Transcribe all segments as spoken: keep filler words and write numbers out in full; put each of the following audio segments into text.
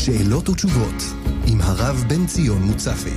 שאלות ותשובות עם הרב בן ציון מוצפי.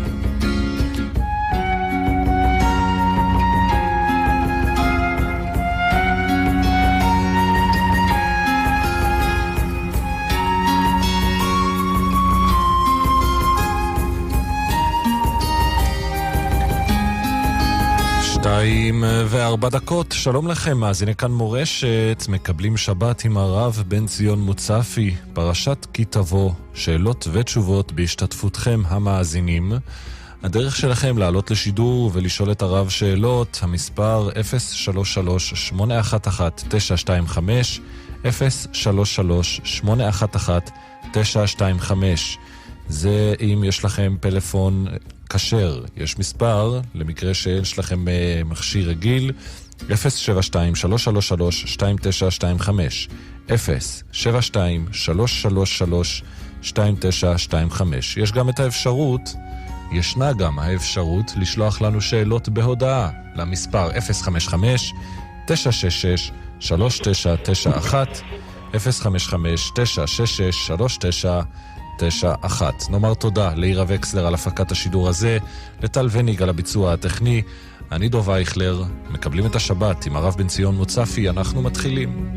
שתיים וארבע דקות, שלום לכם, מאזיני כאן מורשת, מקבלים שבת עם הרב בן ציון מוצפי, פרשת כי תבוא, שאלות ותשובות בהשתתפותכם המאזינים. הדרך שלכם לעלות לשידור ולשאול את הרב שאלות, המספר אפס שלוש שלוש שמונה אחת אחת תשע שתיים חמש, אפס שלוש שלוש שמונה אחת אחת תשע שתיים חמש. זה אם יש לכם פלאפון כשר. יש מספר, למקרה שיש לכם מכשיר רגיל, אפס שבע שתיים שלוש שלוש שלוש שתיים תשע שתיים חמש, אפס שבע שתיים שלוש שלוש שלוש שתיים תשע שתיים חמש. יש גם את האפשרות, ישנה גם האפשרות לשלוח לנו שאלות בהודעה למספר אפס חמש חמש תשע שש שש שלוש תשע תשע אחת, אפס חמש חמש תשע שש שש שלוש תשע תשע אחת. נאמר תודה לאירה וקסלר על הפקת השידור הזה, לטל וניג על הביצוע הטכני. אני דוב אייכלר, מקבלים את השבת עם הרב בן ציון מוצפי, אנחנו מתחילים.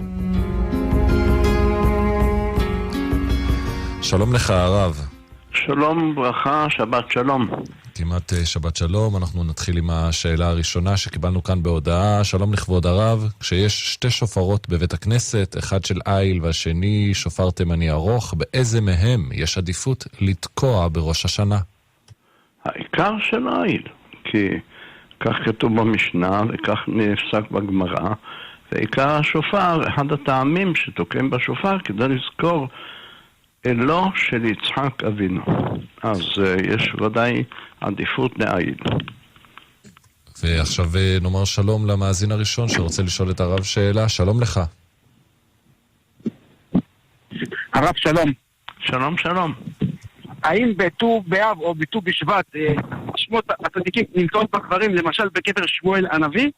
שלום לך הרב. שלום ברכה, שבת שלום. כמעט שבת שלום, אנחנו נתחיל עם השאלה הראשונה שקיבלנו כאן בהודעה. שלום לכבוד הרב, כשיש שתי שופרות בבית הכנסת, אחד של איל והשני שופר תימני ארוך, באיזה מהם יש עדיפות לתקוע בראש השנה? העיקר של איל, כי כך כתוב במשנה וכך נפסק בגמרא, ועיקר השופר, אחד הטעמים שתוקעים בשופר כדי לזכור אלו של יצחק אבינו. אז uh, יש ודאי עדיפות לאיל. ועכשיו נאמר שלום למאזין הראשון שרוצה לשאול את הרב שאלה. שלום לך. הרב שלום. שלום שלום. האם בט"ו באב או בט"ו בשבט שמות הצדיקים נמצאות בקברים, למשל בקבר שמואל הנביא?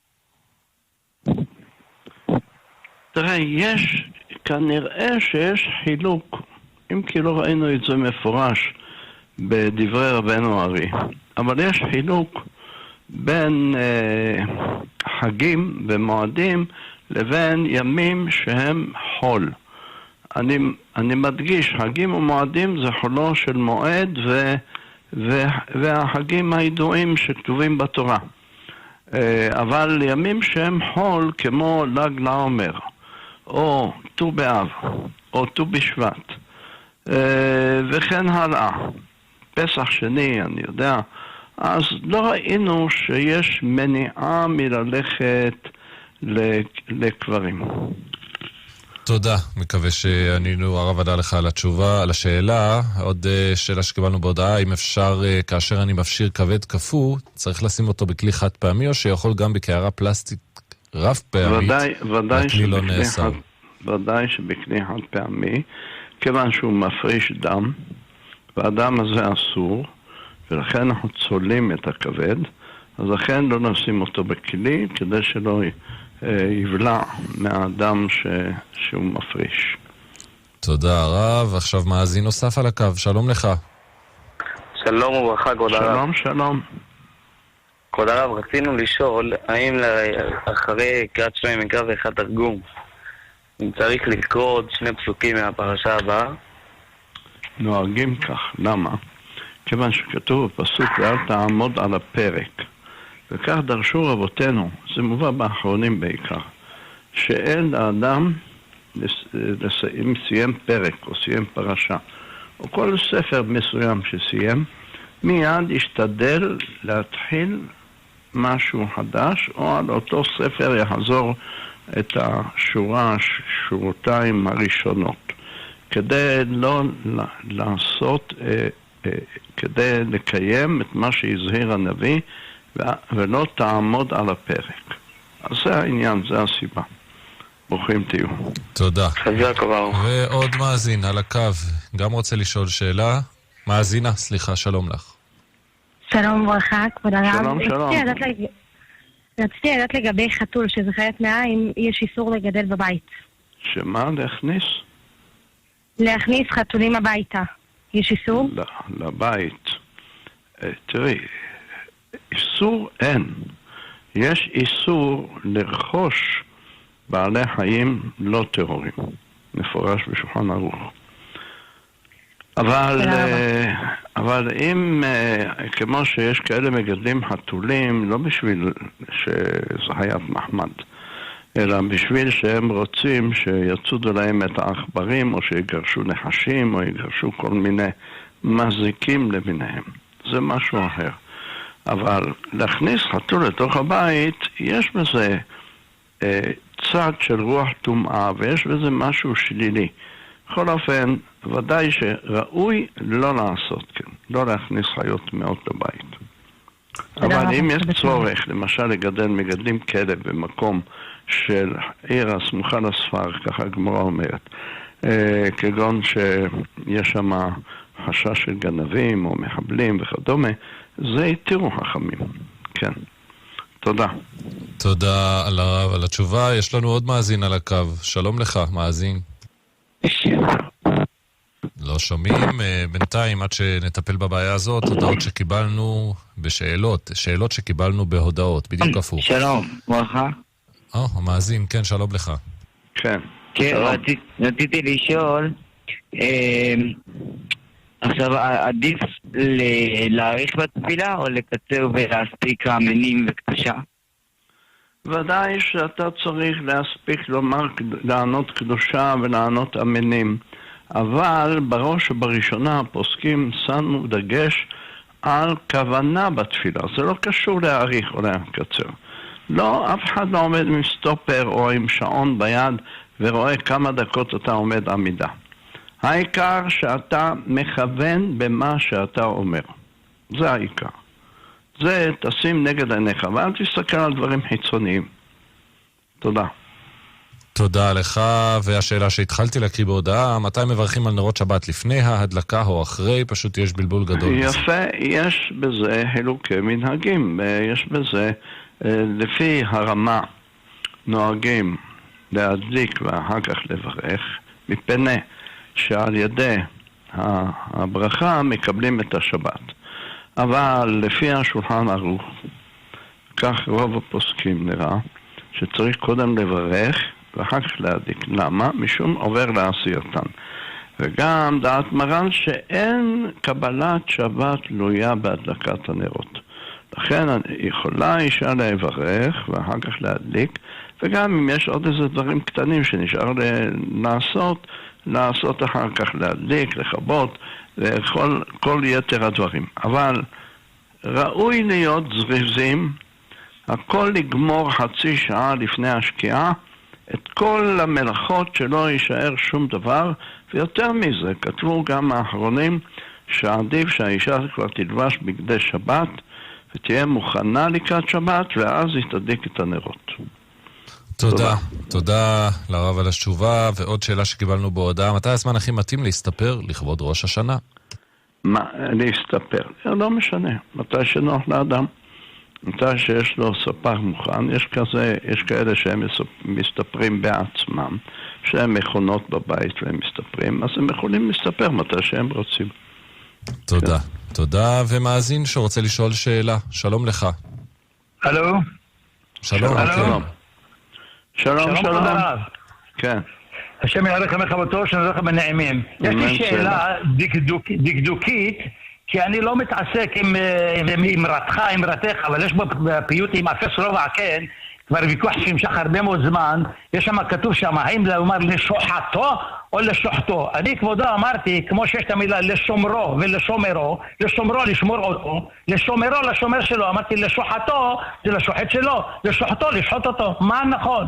תראה, יש, כנראה שיש חילוק, אם כי לא ראינו את זה מפורש בדברי רבנו ארי, אבל יש חילוק בין אה, חגים ומועדים לבין ימים שהם חול. אני, אני מדגיש, חגים ומועדים זה חולו של מועד ו, ו, והחגים הידועים שכתובים בתורה. אה, אבל ימים שהם חול כמו ל"ג לעומר או ט"ו באב או ט"ו בשבט וכן הלאה, פסח שני, אני יודע, אז לא ראינו שיש מניעה מללכת לקברים. תודה, מקווה שענינו הרב עדה לך על התשובה, על השאלה. עוד שאלה שקיבלנו בהודעה, אם אפשר, כאשר אני מפשיר כבד כפו, צריך לשים אותו בכלי חד פעמי, או שיכול גם בקערה פלסטיק רב פעמית, ודאי, ודאי והכלי לא נאסר? ודאי שבכלי חד פעמי, כיוון שהוא מפריש דם, והדם הזה אסור, ולכן אנחנו צולים את הכבד, אז לכן לא נשים אותו בכלי, כדי שלא יבלע מהדם ש... שהוא מפריש. תודה הרב. עכשיו מאזין נוסף על הקו, שלום לך. שלום וברכה, כבוד הרב. שלום, שלום. כבוד הרב, רצינו לשאול, האם אחרי קריאת שמע מקרא ואחד תרגום, אם צריך לקרוא עוד שני פסוקים מהפרשה הבאה? נוהגים כך. למה? כיוון שכתוב בפסוק ואל תעמוד על הפרק, וכך דרשו רבותינו, זה מובא באחרונים בעיקר, שאין האדם אם סיים פרק או סיים פרשה או כל ספר מסוים שסיים, מיד ישתדל להתחיל משהו חדש, או על אותו ספר יחזור את השורה, שורותיים הראשונות, כדי לא לעשות, כדי לקיים את מה שהזהיר הנביא, ולא תעמוד על הפרק. אז זה העניין, זה הסיבה. ברוכים תהיו. תודה. חזק וברוך. ועוד מאזין על הקו, גם רוצה לשאול שאלה. מאזינה, סליחה, שלום לך. שלום וברכה, כבוד הרב. שלום, שלום. רציתי לדעת לגבי חתול שזה חיית מעיים, יש איסור לגדל בבית. שמה? להכניס? להכניס חתולים הביתה. יש איסור? לבית. תראי, איסור אין. יש איסור לרכוש בעלי חיים לא טרורים. מפורש בשולחן ערוך. אבל, אבל אם, כמו שיש כאלה מגדלים חתולים, לא בשביל שזה חיית מחמד, אלא בשביל שהם רוצים שיצודו להם את העכברים, או שיגרשו נחשים, או יגרשו כל מיני מזיקים למיניהם. זה משהו אחר. אבל להכניס חתול לתוך הבית, יש בזה אה, צד של רוח טומאה, ויש בזה משהו שלילי. בכל אופן, ודאי שראוי לא לעשות כן, לא להכניס חיות מאוד לבית. אבל אם יש צורך, למשל לגדל מגדלים כלב במקום של עיר הסמוכה לספר, ככה הגמרא אומרת, אה, כגון שיש שם חשש של גנבים או מחבלים וכדומה, זה יתירו חכמים. כן. תודה. תודה על הרב, על התשובה. יש לנו עוד מאזין על הקו. שלום לך, מאזין. לא שומעים. בינתיים, עד שנטפל בבעיה הזאת, הודעות שקיבלנו בשאלות, שאלות שקיבלנו בהודעות, בדיוק הפוך. שלום, ברכה. אה, המאזין, כן, שלום לך. כן. כן, רציתי לשאול, עכשיו, עדיף להאריך בתפילה או לקצר ולהספיק המנים וקדושה? ודאי שאתה צריך להספיק לומר, לענות קדושה ולענות אמנים. אבל בראש ובראשונה הפוסקים שמו דגש על כוונה בתפילה. זה לא קשור להאריך או לקצר. לא, אף אחד לא עומד עם סטופר או עם שעון ביד ורואה כמה דקות אתה עומד עמידה. העיקר שאתה מכוון במה שאתה אומר. זה העיקר. זה תשים נגד עיניך, ואל תסתכל על דברים חיצוניים. תודה. תודה לך, והשאלה שהתחלתי להקריא בהודעה, מתי מברכים על נרות שבת, לפני ההדלקה או אחרי? פשוט יש בלבול גדול. יפה, יש בזה חילוקי מנהגים. יש בזה, לפי הרמה, נוהגים להדליק ואחר כך לברך, מפני שעל ידי הברכה מקבלים את השבת. אבל לפי השולחן ערוך, כך רוב הפוסקים נראה, שצריך קודם לברך ואחר כך להדליק. למה? משום עובר לעשייתן. וגם דעת מרן שאין קבלת שבת תלויה בהדלקת הנרות. לכן יכולה אישה לברך ואחר כך להדליק, וגם אם יש עוד איזה דברים קטנים שנשאר לעשות, לעשות אחר כך להדליק, לכבות, וכל כל יתר הדברים. אבל ראוי להיות זריזים, הכל לגמור חצי שעה לפני השקיעה, את כל המלאכות שלא יישאר שום דבר, ויותר מזה, כתבו גם האחרונים שעדיף שהאישה כבר תלבש בגדי שבת, ותהיה מוכנה לקראת שבת, ואז היא תדליק את הנרות. תודה. תודה לרב על התשובה, ועוד שאלה שקיבלנו בהודעה, מתי הזמן הכי מתאים להסתפר לכבוד ראש השנה? מה, להסתפר? לא משנה, מתי שנוח לאדם. מתי שיש לו ספר מוכן, יש כזה, יש כאלה שהם מסתפרים בעצמם, שהם מכונות בבית והם מסתפרים, אז הם יכולים להסתפר מתי שהם רוצים. תודה. תודה, ומאזין שרוצה לשאול שאלה. שלום לך. הלו? שלום. שלום. שלום, שלום. כן. השם יערך מחבתו, שנראה לך בנעימים. יש לי שאלה דקדוקית, כי אני לא מתעסק עם אמרתך, אמרתך, אבל יש בפיוט עם אפס רובע, כן, כבר ויכוח שנמשך הרבה מאוד זמן, יש שם כתוב שם, האם לומר לשוחתו או לשוחתו. אני כבודו אמרתי, כמו שיש את המילה לשומרו ולשומרו, לשומרו לשמור אותו, לשומרו לשומר שלו, אמרתי לשוחתו זה לשוחט שלו, לשוחתו לשחוט אותו. מה נכון?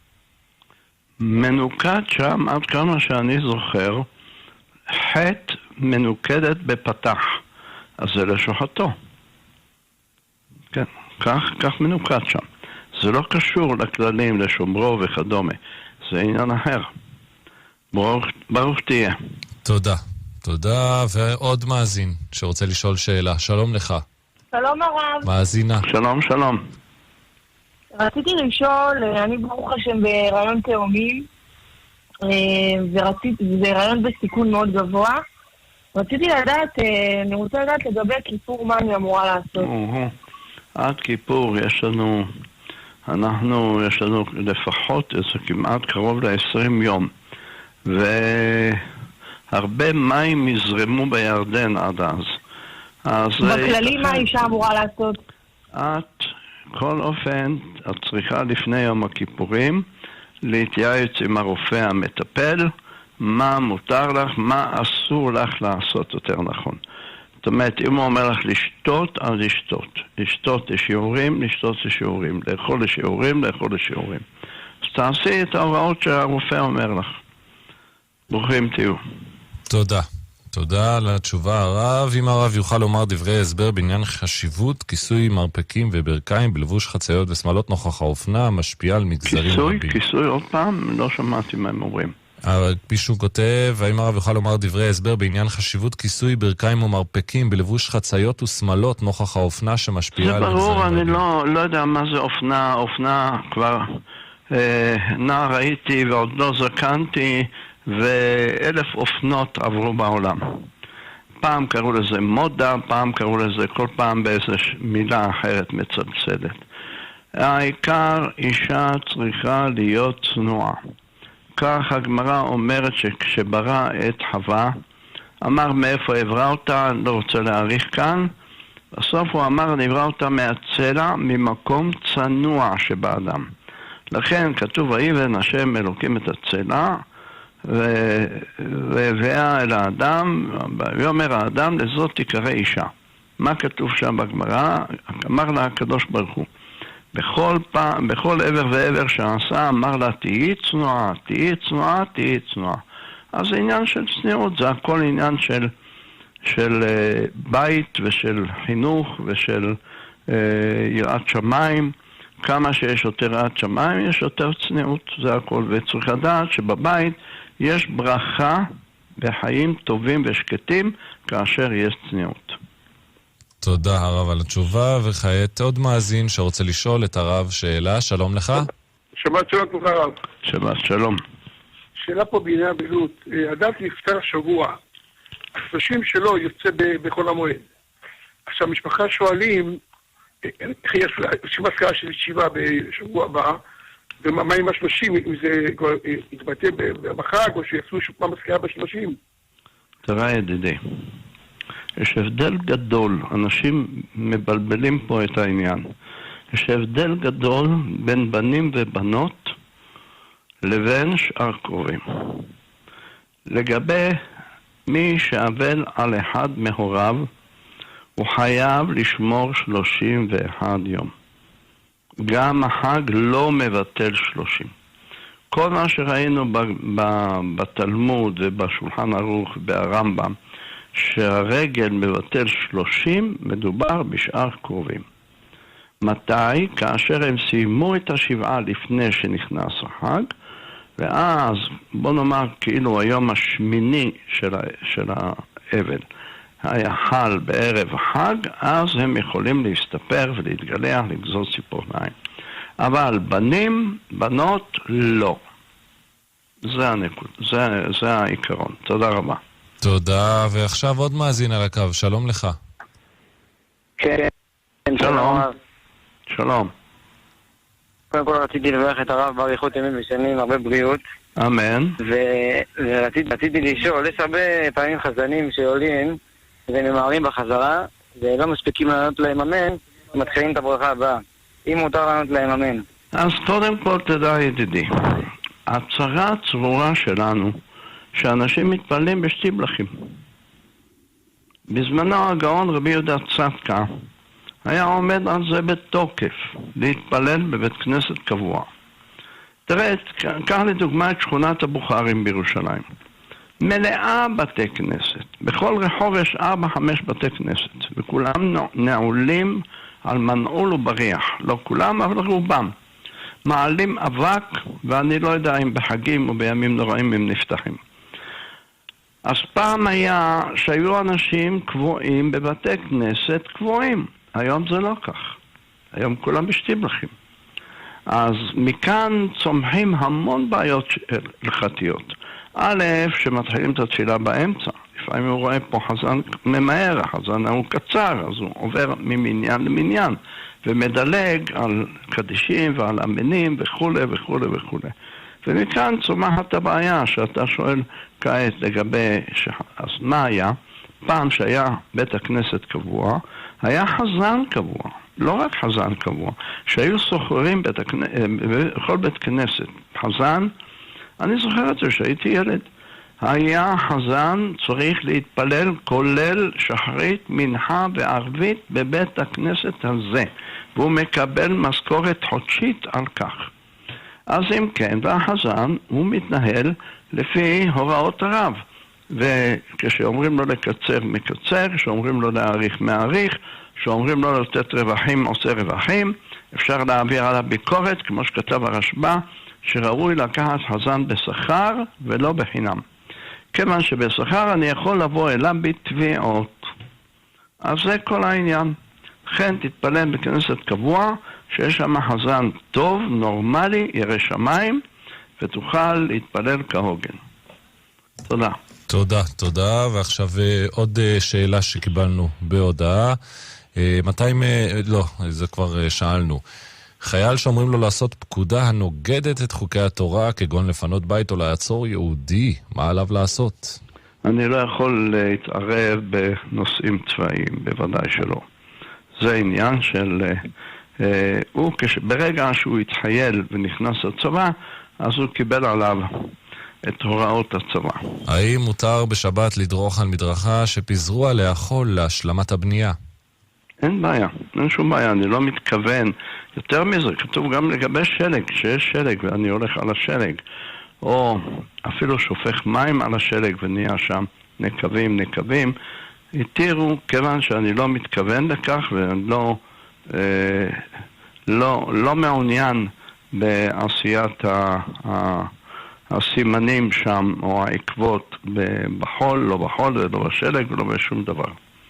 מנוקד שם, עד כמה שאני זוכר, חטא מנוקדת בפתח, אז זה לשוחתו. כן, כך, כך מנוקד שם. זה לא קשור לכללים, לשומרו וכדומה. זה עניין אחר. ברוך, ברוך תהיה. תודה. תודה, ועוד מאזין שרוצה לשאול שאלה. שלום לך. שלום הרב. מאזינה. שלום, שלום. רציתי לשאול, אני ברוך השם ברעיון תאומים, ורציתי, זה רעיון בסיכון מאוד גבוה. רציתי לדעת, אני רוצה לדעת לגבי כיפור, מה אני אמורה לעשות. עד כיפור יש לנו, אנחנו, יש לנו לפחות איזה כמעט קרוב ל-עשרים יום. והרבה מים יזרמו בירדן עד אז. אז בכללי מה האישה אמורה לעשות? את, כל אופן, את צריכה לפני יום הכיפורים להתייעץ עם הרופא המטפל, מה מותר לך, מה אסור לך לעשות יותר נכון. זאת אומרת, אם הוא אומר לך לשתות, אז לשתות. לשתות לשיעורים, לשתות לשיעורים. לאכול לשיעורים, לאכול לשיעורים. אז תעשי את ההוראות שהרופא אומר לך. ברוכים תהיו. תודה. תודה על התשובה הרב. אם הרב יוכל לומר דברי הסבר בעניין חשיבות כיסוי מרפקים וברכיים בלבוש חציות ושמלות נוכח האופנה המשפיעה על מגזרים כיסוי, רבים. כיסוי, עוד פעם, לא שמעתי מה הם אומרים. מישהו כותב, האם הרב יוכל לומר דברי הסבר בעניין חשיבות כיסוי ברכיים ומרפקים בלבוש חציות ושמלות נוכח האופנה שמשפיעה על מגזרים רבים. זה ברור, אני לא, לא יודע מה זה אופנה, אופנה כבר אה, נער הייתי ועוד לא זקנתי, ואלף אופנות עברו בעולם. פעם קראו לזה מודה, פעם קראו לזה כל פעם באיזו מילה אחרת מצלצלת. העיקר, אישה צריכה להיות צנועה. כך הגמרא אומרת שכשברא את חווה, אמר מאיפה עברה אותה, אני לא רוצה להאריך כאן, בסוף הוא אמר נברא אותה מהצלע, ממקום צנוע שבאדם. לכן כתוב ויבן השם אלוקים את הצלע, והביאה אל האדם, ואומר האדם לזאת תקרא אישה. מה כתוב שם בגמרא? אמר לה הקדוש ברוך הוא, בכל פעם, בכל עבר ועבר שעשה, אמר לה תהי צנועה, תהי צנועה, תהי צנועה. אז זה עניין של צניעות, זה הכל עניין של, של uh, בית ושל חינוך ושל uh, יראת שמיים. כמה שיש יותר יראת שמיים, יש יותר צניעות, זה הכל. וצריך לדעת שבבית יש ברכה בחיים טובים ושקטים כאשר יש צניעות. תודה הרב על התשובה, וכעת עוד מאזין שרוצה לשאול את הרב שאלה. שלום לך. שבת שלום לך הרב. שבת שלום. שאלה פה בעניין הבריאות. אדם נפטר שבוע, השלושים שלו יוצא בחול המועד. עכשיו משפחה שואלים איך יש מזכרה של ישיבה בשבוע הבא, ומה עם השלושים, אם זה יתבטא בחג או שיעשו שוב מזכרה בשלושים? תראה ידידי, יש הבדל גדול, אנשים מבלבלים פה את העניין. יש הבדל גדול בין בנים ובנות לבין שאר קרובים. לגבי מי שאבל על אחד מהוריו, הוא חייב לשמור שלושים ואחד יום. גם החג לא מבטל שלושים. כל מה שראינו בתלמוד ובשולחן ערוך והרמב"ם, שהרגל מבטל שלושים, מדובר בשאר קרובים. מתי? כאשר הם סיימו את השבעה לפני שנכנס החג, ואז בוא נאמר כאילו היום השמיני של, של האבל היה חל בערב החג, אז הם יכולים להסתפר ולהתגלח, לגזור ציפורניים. אבל בנים, בנות, לא. זה הנקוד, זה, זה העיקרון. תודה רבה. תודה, ועכשיו עוד מאזין על הקו, שלום לך. כן, שלום. שלום. קודם כל רציתי לברך את הרב באריכות ימים ושנים, הרבה בריאות. אמן. ורציתי לשאול, יש הרבה פעמים חזנים שעולים וממהרים בחזרה, ולא מספיקים לענות להם אמן, מתחילים את הברכה הבאה. אם מותר לענות להם אמן. אז קודם כל תדע ידידי, הצרה הצרורה שלנו, שאנשים מתפללים בשטיבלחים. בזמנו הגאון רבי יהודה צדקה היה עומד על זה בתוקף, להתפלל בבית כנסת קבוע. תראה, קח לדוגמה את שכונת הבוכרים בירושלים. מלאה בתי כנסת. בכל רחוב יש ארבע, חמש בתי כנסת, וכולם נעולים על מנעול ובריח. לא כולם, אבל רובם. מעלים אבק, ואני לא יודע אם בחגים או בימים נוראים הם נפתחים. אז פעם היה שהיו אנשים קבועים בבתי כנסת קבועים. היום זה לא כך. היום כולם בשטיבלחים. אז מכאן צומחים המון בעיות הלכתיות. א', שמתחילים את התפילה באמצע. לפעמים הוא רואה פה חזן ממהר, החזן הוא קצר, אז הוא עובר ממניין למניין, ומדלג על קדישים ועל אמינים וכו' וכו' וכו'. ומכאן צומחת הבעיה שאתה שואל כעת לגבי, ש... אז מה היה? פעם שהיה בית הכנסת קבוע, היה חזן קבוע, לא רק חזן קבוע, שהיו סוחרים בית הכנ... בכל בית כנסת. חזן, אני זוכר את זה שהייתי ילד, היה חזן צריך להתפלל כולל שחרית, מנחה וערבית בבית הכנסת הזה, והוא מקבל משכורת חודשית על כך. אז אם כן, והחזן הוא מתנהל לפי הוראות הרב, וכשאומרים לו לקצר מקצר, כשאומרים לו להאריך מעריך, כשאומרים לו לתת רווחים עושה רווחים, אפשר להעביר עליו ביקורת, כמו שכתב הרשב"א, שראוי לקחת חזן בשכר ולא בחינם. כיוון שבשכר אני יכול לבוא אליו בתביעות. אז זה כל העניין. לכן תתפלל בכנסת קבוע, שיש שם חזן טוב, נורמלי, ירא שמיים, ותוכל להתפלל כהוגן. תודה. תודה, תודה. ועכשיו עוד שאלה שקיבלנו בהודעה. מתי, לא, זה כבר שאלנו. חייל שאומרים לו לעשות פקודה הנוגדת את חוקי התורה, כגון לפנות בית או לעצור יהודי, מה עליו לעשות? אני לא יכול להתערב בנושאים צבאיים, בוודאי שלא. זה עניין של... אה, הוא, כש, ברגע שהוא התחייל ונכנס לצבא, אז הוא קיבל עליו את הוראות הצבא. האם מותר בשבת לדרוך על מדרכה שפיזרו עליה חול להשלמת הבנייה? אין בעיה, אין שום בעיה, אני לא מתכוון. יותר מזה, כתוב גם לגבי שלג, שיש שלג ואני הולך על השלג, או אפילו שופך מים על השלג ונהיה שם נקבים, נקבים, התירו, כיוון שאני לא מתכוון לכך ואני לא, אה, לא, לא מעוניין בעשיית ה, ה, הסימנים שם, או העקבות בחול, לא בחול, לא בשלג ולא בשום דבר.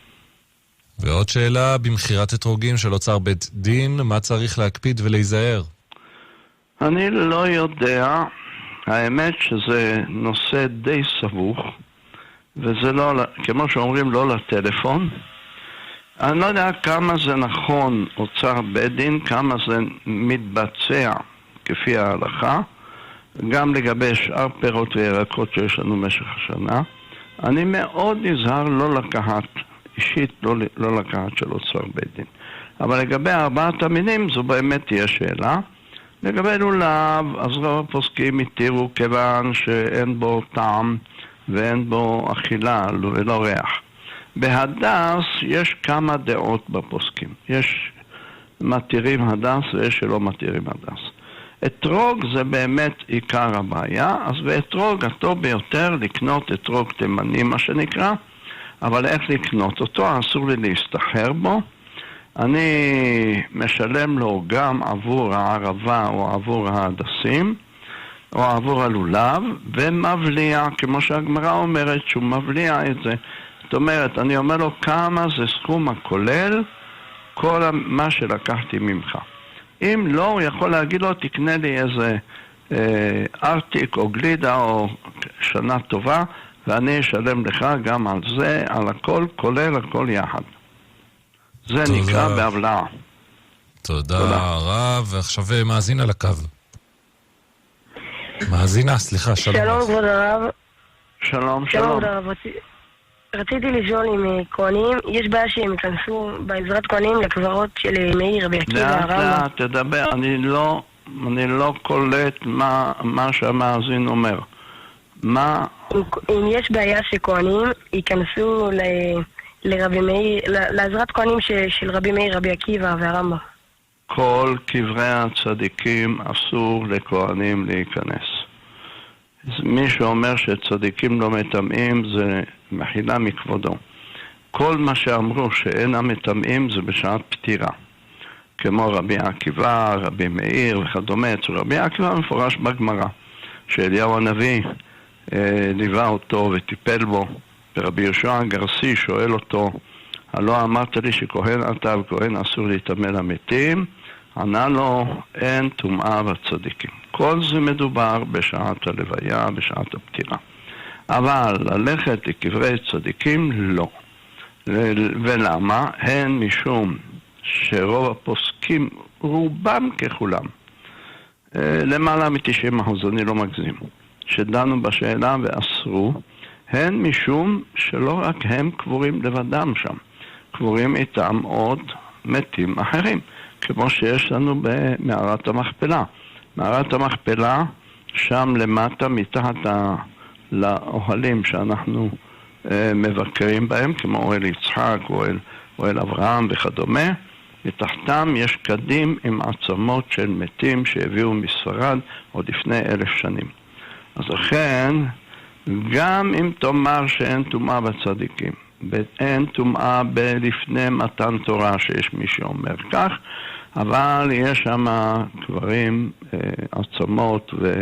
ועוד שאלה, במחירת אתרוגים של אוצר בית דין, מה צריך להקפיד ולהיזהר? אני לא יודע, האמת שזה נושא די סבוך, וזה לא, כמו שאומרים, לא לטלפון. אני לא יודע כמה זה נכון אוצר בית דין, כמה זה מתבצע כפי ההלכה, גם לגבי שאר פירות וירקות שיש לנו במשך השנה. אני מאוד נזהר לא לקחת, אישית לא, לא לקחת של אוצר בית דין. אבל לגבי ארבעת המינים זו באמת תהיה שאלה. לגבי לולב, אז רוב הפוסקים התירו כיוון שאין בו טעם ואין בו אכילה ולא ריח. בהדס יש כמה דעות בפוסקים. יש מתירים הדס ויש שלא מתירים הדס. אתרוג זה באמת עיקר הבעיה, אז באתרוג הטוב ביותר לקנות אתרוג תימני מה שנקרא, אבל איך לקנות אותו? אסור לי להסתחר בו. אני משלם לו גם עבור הערבה או עבור ההדסים או עבור הלולב, ומבליע, כמו שהגמרא אומרת שהוא מבליע את זה. זאת אומרת, אני אומר לו כמה זה סכום הכולל כל מה שלקחתי ממך. אם לא, הוא יכול להגיד לו, תקנה לי איזה אה, ארטיק או גלידה או שנה טובה, ואני אשלם לך גם על זה, על הכל, כולל הכל יחד. זה תודה. נקרא בהבלעה. תודה, תודה רב. ועכשיו מאזין על הקו. מאזינה, סליחה, שלום. שלום כבוד הרב. שלום, שלום. שלום הרב. רציתי לשאול אם כהנים, יש בעיה שהם ייכנסו בעזרת כהנים לקברות של מאיר רבי עקיבא הרמב"ם. לאט לאט, תדבר, אני לא, אני לא קולט מה, מה שהמאזין אומר. מה? אם יש בעיה שכהנים ייכנסו ל... לרבי מאיר, לעזרת כהנים של רבי מאיר רבי עקיבא והרמב"ם. כל קברי הצדיקים אסור לכהנים להיכנס. מי שאומר שצדיקים לא מטמאים זה מחילה מכבודו. כל מה שאמרו שאינם מטמאים זה בשעת פטירה. כמו רבי עקיבא, רבי מאיר וכדומה. אצל רבי עקיבא מפורש בגמרא שאליהו הנביא אה, ליווה אותו וטיפל בו. ורבי יהושע הגרסי שואל אותו, הלא אמרת לי שכהן אתה וכהן אסור להתאמן למתים? ענה לו, אין טומאה בצדיקים. כל זה מדובר בשעת הלוויה, בשעת הפטירה. אבל ללכת לקברי צדיקים, לא. ולמה? הן משום שרוב הפוסקים, רובם ככולם, למעלה מ-תשעים אחוז, אני לא מגזים, שדנו בשאלה ואסרו, הן משום שלא רק הם קבורים לבדם שם, קבורים איתם עוד מתים אחרים, כמו שיש לנו במערת המכפלה. מערת המכפלה, שם למטה, מתחת לאוהלים שאנחנו מבקרים בהם, כמו אוהל יצחק, אוהל, אוהל אברהם וכדומה, מתחתם יש קדים עם עצמות של מתים שהביאו מספרד עוד לפני אלף שנים. אז לכן, גם אם תאמר שאין טומאה בצדיקים, אין טומאה לפני מתן תורה, שיש מי שאומר כך, אבל יש שם קברים, עצמות ו...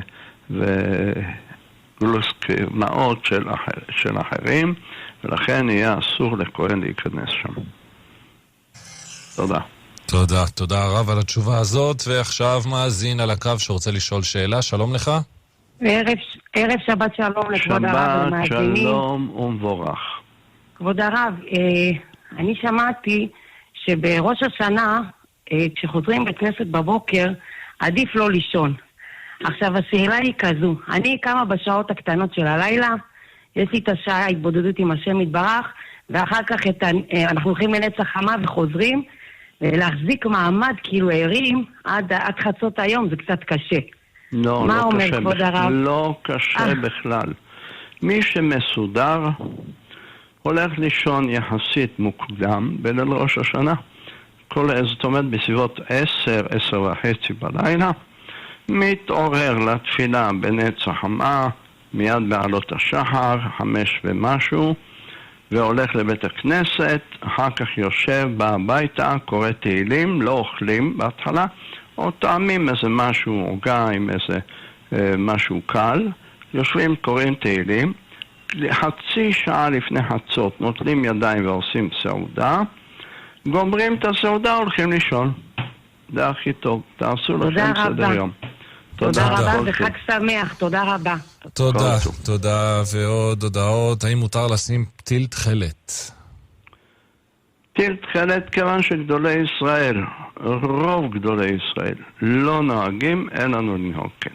וגלוסקמאות של, אחר, של אחרים, ולכן יהיה אסור לכהן להיכנס שם. תודה. תודה, תודה רב על התשובה הזאת, ועכשיו מאזין על הקו שרוצה לשאול שאלה. שלום לך. ערב, ערב שבת שלום לכבוד הרב ומאזינים. שבת שלום ומבורך. כבוד הרב, אה, אני שמעתי שבראש השנה, אה, כשחוזרים בכנסת בבוקר, עדיף לא לישון. עכשיו, השאלה היא כזו, אני קמה בשעות הקטנות של הלילה, יש לי את השעה ההתבודדות עם השם יתברך, ואחר כך את, אנחנו הולכים לנץ החמה וחוזרים, להחזיק מעמד כאילו ערים עד, עד חצות היום, זה קצת קשה. לא, מה לא אומר קשה כבוד הרב? לא קשה בכלל. מי שמסודר הולך לישון יחסית מוקדם בליל ראש השנה. כל, זאת אומרת בסביבות עשר, עשר וחצי בלילה, מתעורר לתפילה בנץ החמה, מיד בעלות השחר, חמש ומשהו, והולך לבית הכנסת, אחר כך יושב בביתה, קורא תהילים, לא אוכלים בהתחלה, או טעמים איזה משהו עוגה עם איזה אה, משהו קל, יושבים, קוראים תהילים, חצי שעה לפני חצות, נוטלים ידיים ועושים סעודה, גומרים את הסעודה, הולכים לישון. זה הכי טוב, תעשו לכם סדר יום. תודה רבה וחג שמח, תודה רבה. תודה, תודה. ועוד הודעות, האם מותר לשים פתיל תכלת? פתיל תכלת, כיוון שגדולי ישראל, רוב גדולי ישראל, לא נוהגים, אין לנו לנהוג כן.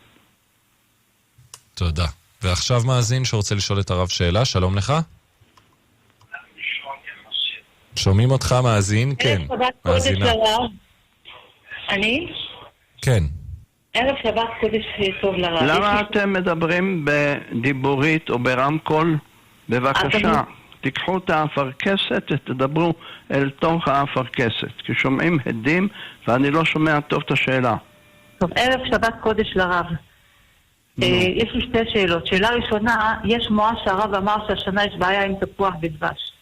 תודה. ועכשיו מאזין שרוצה לשאול את הרב שאלה, שלום לך. שומעים אותך מאזין? כן. מאזינה. אני? כן. ערב שבת קודש טוב לרב. למה אתם מדברים בדיבורית או ברמקול? בבקשה, תיקחו את האפרכסת ותדברו אל תוך האפרכסת, כי שומעים הדים ואני לא שומע טוב את השאלה. טוב, ערב שבת קודש לרב. יש לי שתי שאלות. שאלה ראשונה, יש מועה שהרב אמר שהשנה יש בעיה עם תפוח בדבש.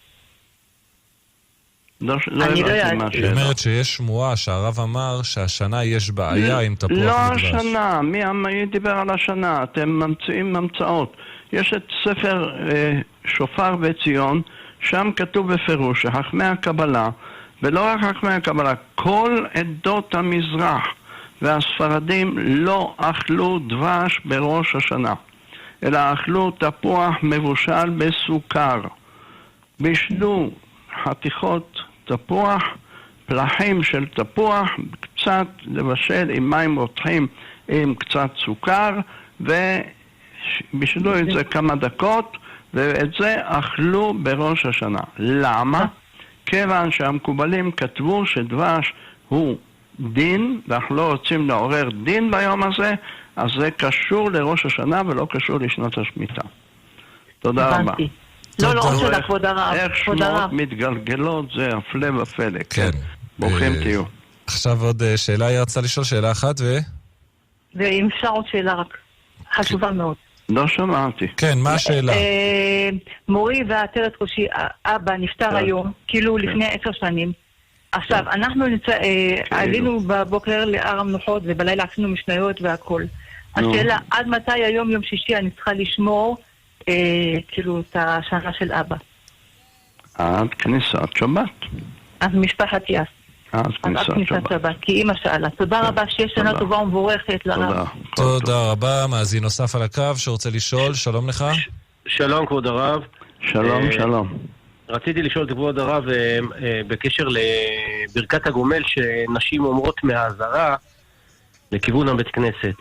לא, לא הבנתי מה היא אומרת שיש שמועה שהרב אמר שהשנה יש בעיה עם תפוח לא בדבש. לא השנה, מי, מי דיבר על השנה? אתם ממציאים ממצאות. יש את ספר אה, שופר וציון, שם כתוב בפירוש שחכמי הקבלה, ולא רק חכמי הקבלה, כל עדות המזרח והספרדים לא אכלו דבש בראש השנה, אלא אכלו תפוח מבושל בסוכר. בישלו חתיכות תפוח, פלחים של תפוח, קצת לבשל עם מים רותחים עם קצת סוכר, ובישלו את זה כמה דקות, ואת זה אכלו בראש השנה. למה? כיוון שהמקובלים כתבו שדבש הוא דין, ואנחנו לא רוצים לעורר דין ביום הזה, אז זה קשור לראש השנה ולא קשור לשנת השמיטה. תודה רבה. לא, לא, עוד שאלה, כבוד הרב. איך שמות מתגלגלות זה הפלא ופלא. כן. ברוכים תהיו. עכשיו עוד שאלה, היא רצה לשאול שאלה אחת ו... ואם אפשר עוד שאלה רק, חשובה מאוד. לא שמעתי. כן, מה השאלה? מורי ועטרת ראשי, אבא נפטר היום, כאילו לפני עשר שנים. עכשיו, אנחנו עלינו בבוקר להר המנוחות ובלילה עשינו משניות והכל. השאלה, עד מתי היום, יום שישי, אני צריכה לשמור כאילו את השנה של אבא? עד כניסת שבת. אז משפחת יס. עד כניסת שבת. כי אמא שאלה. תודה רבה, שיש שנה טובה ומבורכת לרב. תודה רבה. מאזין נוסף על הקו שרוצה לשאול, שלום לך. שלום כבוד הרב. שלום, שלום. רציתי לשאול את כבוד הרב בקשר לברכת הגומל שנשים אומרות מהעזרה לכיוון הבית כנסת.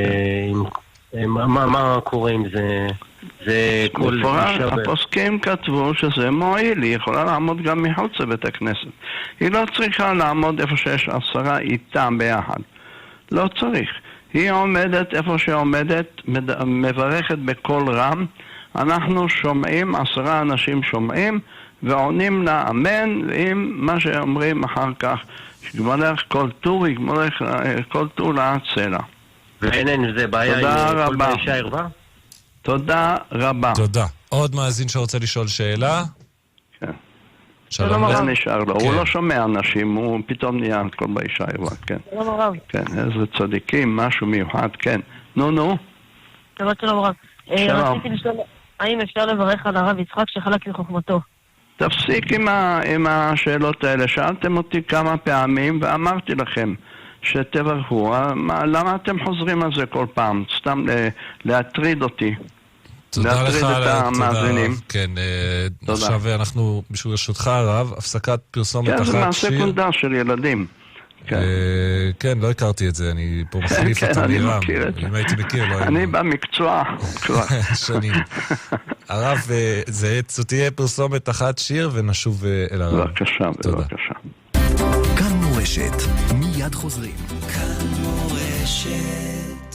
מה קורה עם זה? זה כל... הפוסקים כתבו שזה מועיל, היא יכולה לעמוד גם מחוץ לבית הכנסת. היא לא צריכה לעמוד איפה שיש עשרה איתם ביחד. לא צריך. היא עומדת איפה שעומדת, מברכת בקול רם. אנחנו שומעים, עשרה אנשים שומעים, ועונים לה אמן, ועם מה שאומרים אחר כך, שגמלך כל טור, יגמלך כל טור לעצלה. ואין אין זה בעיה עם כל באישה ערווה? תודה רבה. תודה. עוד מאזין שרוצה לשאול שאלה? כן. שלום רב. זה נשאר לו. הוא לא שומע אנשים, הוא פתאום נהיה כל באישה ערווה, כן. שלום רב. כן, איזה צדיקים, משהו מיוחד, כן. נו, נו. שלום שלום רב. שלום. רציתי לשאול, האם אפשר לברך על הרב יצחק שחלק לחוכמתו? תפסיק עם, ה, עם השאלות האלה. שאלתם אותי כמה פעמים ואמרתי לכם שתברכו. למה אתם חוזרים על זה כל פעם? סתם להטריד אותי. תודה לך להטריד את המאזינים. כן, עכשיו אנחנו, בשביל רשותך הרב, הפסקת פרסומת אחת שיר. כן, זה מעשה קונדר של ילדים. כן, לא הכרתי את זה, אני פה מחליף את אמירם. אם הייתי מכיר, לא היינו. אני במקצוע כבר. שנים. הרב, זו תהיה פרסומת אחת שיר ונשוב אל הרב. בבקשה, בבקשה. כאן מורשת, מיד חוזרים. כאן מורשת,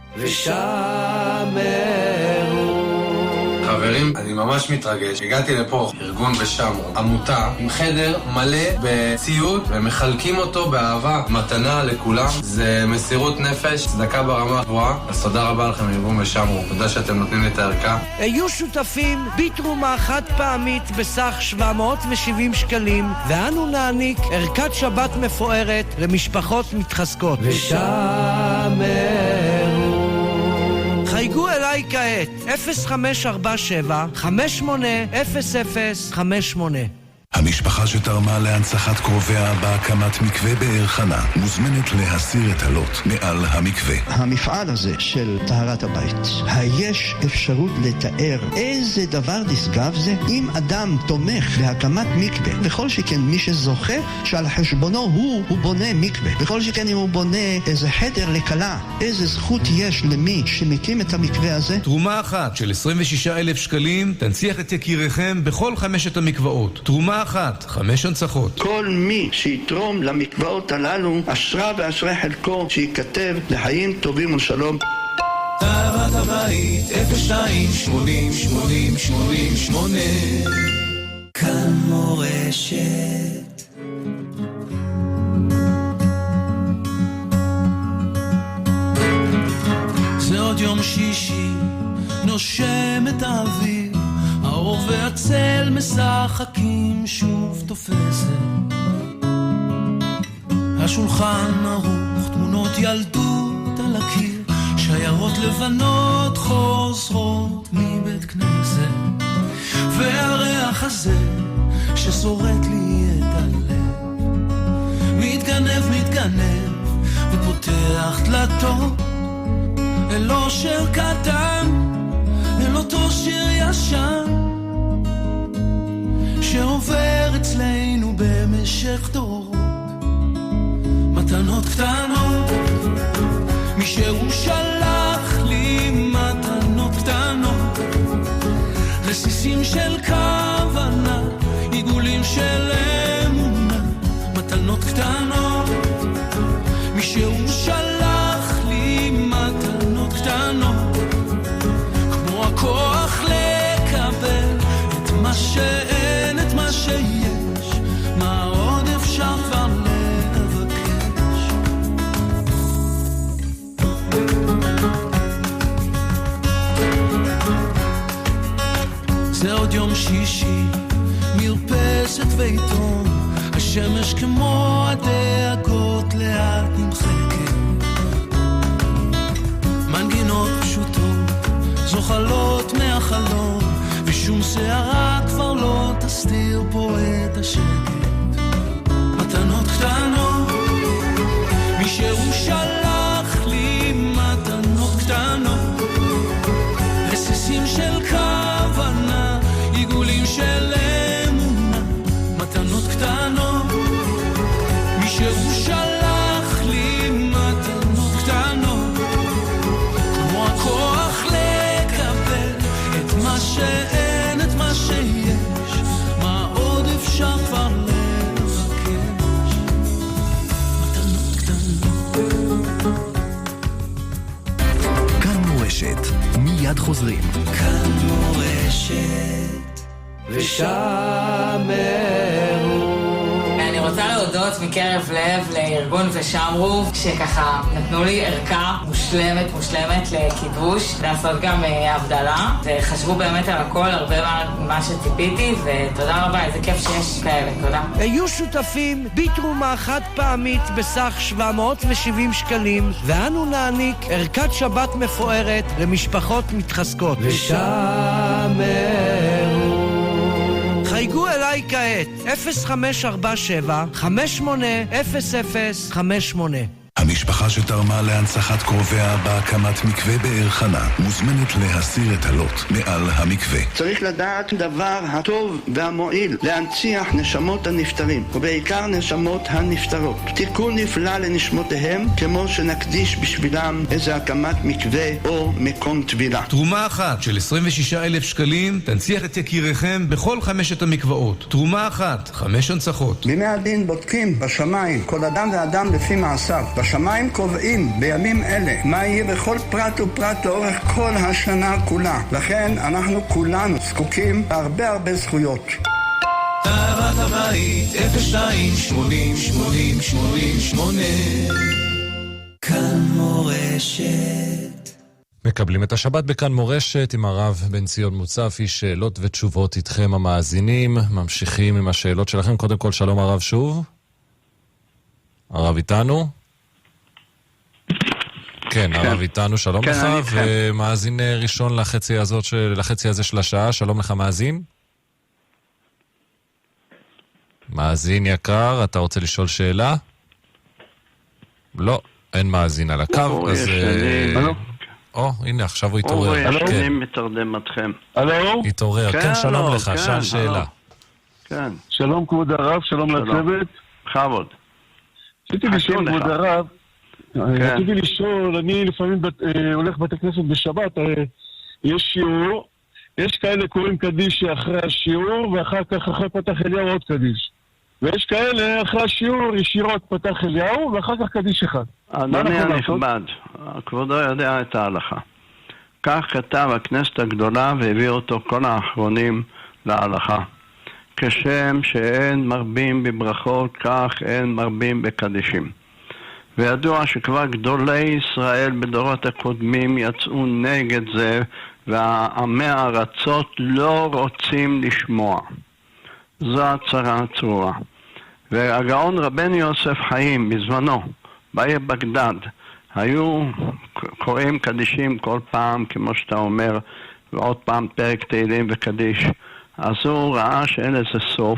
ושמרו. חברים, אני ממש מתרגש. הגעתי לפה, ארגון ושמרו, עמותה עם חדר מלא בציוד ומחלקים אותו באהבה, מתנה לכולם. זה מסירות נפש, צדקה ברמה גבוהה. אז תודה רבה לכם ארגון ושמרו, תודה שאתם נותנים לי את הערכה. היו שותפים בתרומה חד פעמית בסך שבע מאות ושבעים שקלים, ואנו נעניק ערכת שבת מפוארת למשפחות מתחזקות. ושמרו. חייגו אליי כעת, אפס חמש ארבע שבע חמש שמונה אפס אפס חמש שמונה. המשפחה שתרמה להנצחת קרוביה בהקמת מקווה באר חנה מוזמנת להסיר את הלוט מעל המקווה. המפעל הזה של טהרת הבית, היש אפשרות לתאר איזה דבר נשגב זה אם אדם תומך בהקמת מקווה, וכל שכן מי שזוכה שעל חשבונו הוא, הוא בונה מקווה, וכל שכן אם הוא בונה איזה חדר לקלה, איזה זכות יש למי שמקים את המקווה הזה. תרומה אחת של עשרים ושישה אלף שקלים תנציח את יקיריכם בכל חמשת המקוואות. תרומה אחת, חמש הנצחות. כל מי שיתרום למקוואות הללו, אשרה ואשרי חלקו, שיכתב לחיים טובים ולשלום. טהרת הבית, אפס שתיים שמונים שמונים שמונים שמונה. כאן מורשת. זה עוד יום שישי, נושם את האוויר, האור והצל משחקים שוב תופסת. השולחן ערוך, תמונות ילדות על הקיר, שיירות לבנות חוזרות מבית כנסת, והריח הזה ששורט לי את הלב מתגנב מתגנב ופותח דלתות אל אושר קטן, אל אותו שיר ישן שעובר אצלנו במשך דורות. מתנות קטנות, מי שהוא שלח לי מתנות קטנות, רסיסים של כוונה, עיגולים של אמונה. מתנות קטנות, מי שהוא שלח לי מתנות קטנות, כמו הכוח לקבל את מה שאין, את מה שיש, מה עוד אפשר כבר לבקש. זה עוד יום שישי, מרפסת ועיתון, השמש כמו הדאגות לאט נמחקת, מנגינות פשוטות זוחלות מהחלום, ושום שערה כבר לא תסתיר פה את השקט. מתנות קטנות, מי שהוא שלח לי מתנות קטנות, רסיסים של קו מורשת. מיד חוזרים. כאן מורשת ושמרו. אני רוצה להודות מקרב לב לארגון ושמרו, שככה נתנו לי ערכה מושלמת מושלמת לקידוש, לעשות גם הבדלה, וחשבו באמת על הכל, הרבה מה שציפיתי, ותודה רבה, איזה כיף שיש כאלה, תודה. היו שותפים בתרומה חד פעמית בסך שבע מאות ושבעים שקלים, ואנו נעניק ערכת שבת מפוארת למשפחות מתחזקות. ושמרו. חייגו אליי כעת, אפס חמש ארבע שבע חמש שמונה אפס אפס חמש שמונה. המשפחה שתרמה להנצחת קרוביה בהקמת מקווה באר חנה מוזמנת להסיר את הלוט מעל המקווה. צריך לדעת דבר הטוב והמועיל להנציח נשמות הנפטרים, ובעיקר נשמות הנפטרות. תיקון נפלא לנשמותיהם, כמו שנקדיש בשבילם איזה הקמת מקווה או מקום טבילה. תרומה אחת של עשרים ושישה אלף שקלים תנציח את יקיריכם בכל חמשת המקוואות. תרומה אחת, חמש הנצחות. בימי הדין בודקים בשמיים כל אדם ואדם לפי מעשיו. השמיים קובעים בימים אלה מה יהיה בכל פרט ופרט לאורך כל השנה כולה. לכן אנחנו כולנו זקוקים להרבה הרבה זכויות. טהרת הבית אפס שתיים שמונים שמונים שמונים שמונה. כאן מורשת. מקבלים את השבת בכאן מורשת עם הרב בן ציון מוצפי, שאלות ותשובות איתכם המאזינים. ממשיכים עם השאלות שלכם. קודם כל שלום הרב שוב. הרב איתנו? כן, הרב איתנו, שלום לך, ומאזין ראשון לחצי הזאת, לחצי הזה של השעה, שלום לך מאזין. מאזין יקר, אתה רוצה לשאול שאלה? לא, אין מאזין על הקו, אז... או, הנה, עכשיו הוא התעורר. אורי, אני מתרדם אתכם. הלו? התעורר, כן, שלום לך, שאל שאלה. כן. שלום כבוד הרב, שלום לצוות. בכבוד. רציתי לשאול כבוד הרב, רציתי לשאול, אני לפעמים הולך בית הכנסת בשבת, יש שיעור, יש כאלה קוראים קדיש אחרי השיעור, ואחר כך אחרי פתח אליהו עוד קדיש. ויש כאלה אחרי השיעור ישירות פתח אליהו, ואחר כך קדיש אחד. אדוני הנכבד, כבודו יודע את ההלכה. כך כתב הכנסת הגדולה והביא אותו כל האחרונים להלכה. כשם שאין מרבים בברכות, כך אין מרבים בקדישים. וידוע שכבר גדולי ישראל בדורות הקודמים יצאו נגד זה, והעמי הארצות לא רוצים לשמוע. זו הצרה הצרורה. והגאון רבנו יוסף חיים בזמנו, בעיר בגדד, היו קוראים קדישים כל פעם, כמו שאתה אומר, ועוד פעם פרק תהילים וקדיש. אז הוא ראה שאין לזה סוף.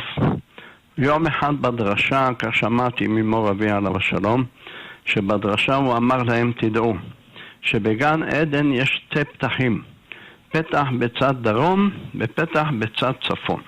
יום אחד בדרשה, כך שמעתי ממור אבי עליו השלום, שבדרשה הוא אמר להם, תדעו, שבגן עדן יש שתי פתחים, פתח בצד דרום ופתח בצד צפון.